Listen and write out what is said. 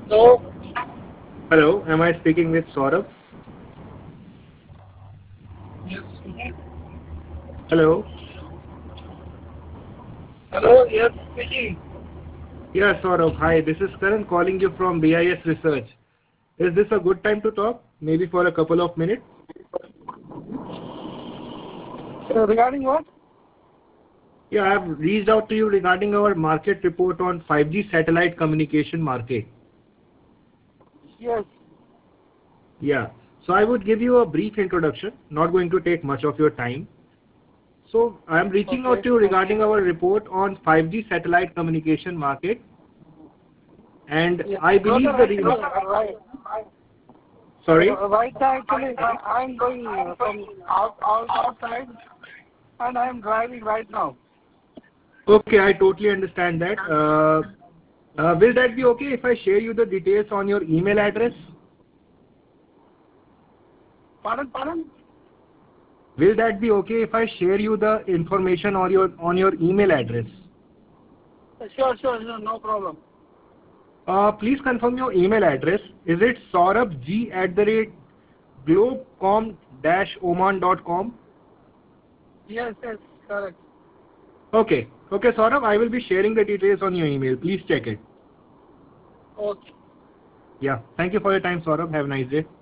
So, Hello, am I speaking with Saurabh? yes. Hello. Hello, yes, speaking. Yeah, Saurabh. Hi, this is Karan calling you from BIS Research. Is this a good time to talk? Maybe for a couple of minutes? Regarding what? Yeah, I have reached out to you regarding our market report on 5G satellite communication market. Yes. Yeah. So I would give you a brief introduction, not going to take much of your time. So I am reaching out Okay. to you regarding our report on 5G satellite communication market, and Yeah. I Brother, believe the actually, right. sorry. Right now, actually, I'm going from outside, and I'm driving right now. Okay, I totally understand that. Will that be okay if I share you the details on your email address? Pardon? Will that be okay if I share you the information on your email address? Sure, no problem. Please confirm your email address. Is it saurabh@globecom-oman.com? Yes, correct. Okay. Okay, Saurabh, I will be sharing the details on your email. Please check it. Okay. Yeah. Thank you for your time, Saurabh. Have a nice day.